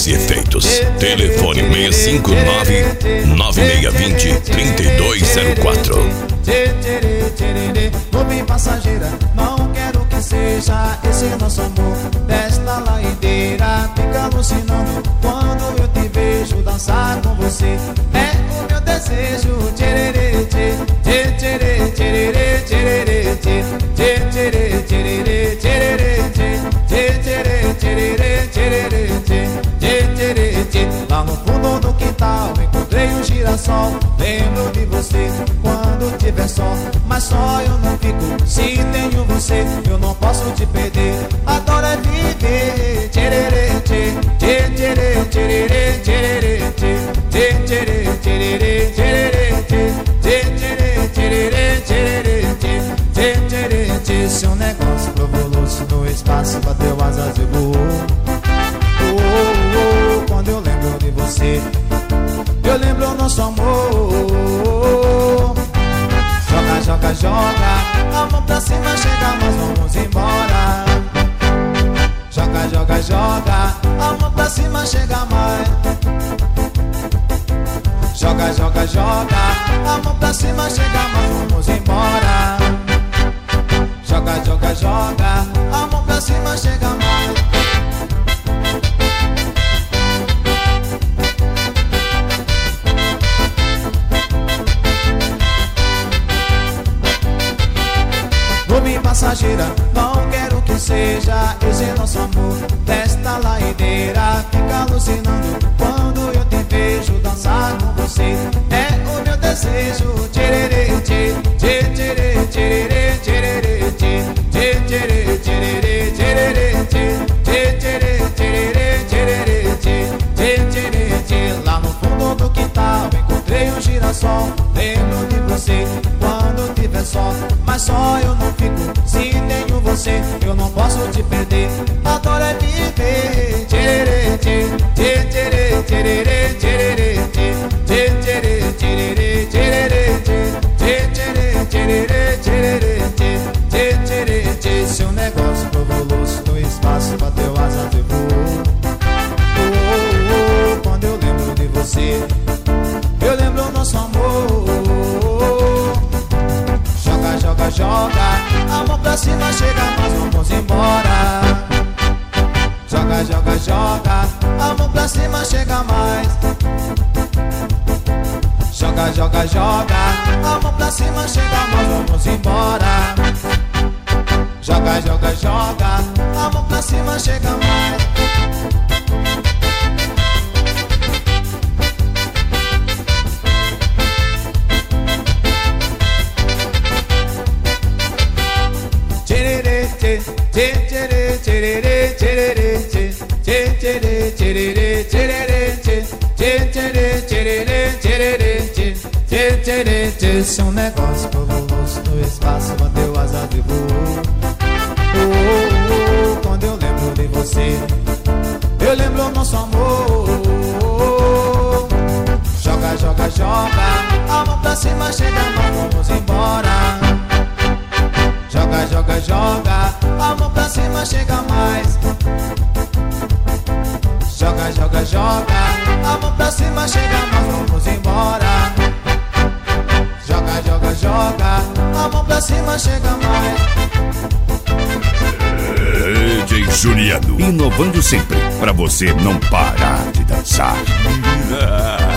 e efeitos. Telefone 659-9620-3204. Nuvem passageira, não quero que seja esse nosso amor. Desta laideira fica alucinando quando eu te vejo dançar com você. É o meu desejo, tchererê, tchê, tchê, tcherê, tchererê, tchererê, tchê, tchê, tcherê, tchererê, tchererê, tchê, tchê, tcherê, tchererê, tchererê, tchê, tchê, tcherê, tchê. Lá no fundo do quintal encontrei um girassol. Lembro de você quando tiver sol, mas só eu não fico se tenho você. Eu não posso te perder, adoro é viver. Tchererê, tchê, tchê, tcherê, tchererê, tchererê, tchê, tchê, tcherê, tchererê, tchererê, tchê, tchê, tcherê, tchererê, tchererê, tchê, tchê, tcherê, tchê. Seu negócio provolou-se no espaço, bateu asas e voou. Quando eu lembro de você, eu lembro o nosso amor. Joga, joga, joga, a mão pra cima, chega, nós vamos embora. Joga, joga, joga, a mão pra cima, chega mais. Joga, joga, joga, a mão pra cima, chega, nós vamos embora. Joga, joga, joga, a mão pra cima, chega mais. Nuvem passageira, não quero que seja esse nosso amor. Desta laideira fica alucinando quando eu te vejo dançar com você. É o meu desejo, tchererê, tchê, tchê, tcherê, tchererê, tchererê, tchê, tchê, tcherê, tchererê, tchererê, tchê, tchê, tcherê, tchererê, tchererê, tchê, tchê, tcherê, tchê. Lá no fundo do quintal encontrei um girassol. Lembro de você quando tiver sol, mas só eu não fico se tenho você. Eu não posso te perder, adoro é viver. Tchererê, tchê, tchê, tcherê, tchererê, tchererê, tchê, tchê, tcherê, tchererê, tchererê, tchê, tchê, tcherê, tchererê, tchererê, tchê, tchê, tcherê, tchê. Seu negócio provolou-se no espaço, bateu asas e voou. Quando eu lembro de você, eu lembro o nosso amor. Joga, joga, joga, a mão pra cima, chega, nós vamos embora. Joga, joga, joga, a mão pra cima, chega mais. Joga, joga, joga, a mão pra cima, chega, nós vamos embora. Joga, joga, joga, a mão pra cima, chega mais. Tchererê, tchê, tcherê, tchererê, tchererê, tchê, tcherê, tchererê, tchererê, tchê, tcherê, tchererê, tchererê, tchê, tcherê, tchê. Seu negócio provolou-se no espaço, bateu asas e voou. Quando eu lembro de você, eu lembro o nosso amor. Joga, joga, joga, a mão pra cima, chega, nós vamos embora. Joga, joga, joga, a mão pra cima, chega mais. Joga, joga, joga, a mão pra cima, chega, nós vamos embora. Joga, joga, joga, a mão pra cima, chega mais. DJ Juliano, inovando sempre, pra você não parar de dançar.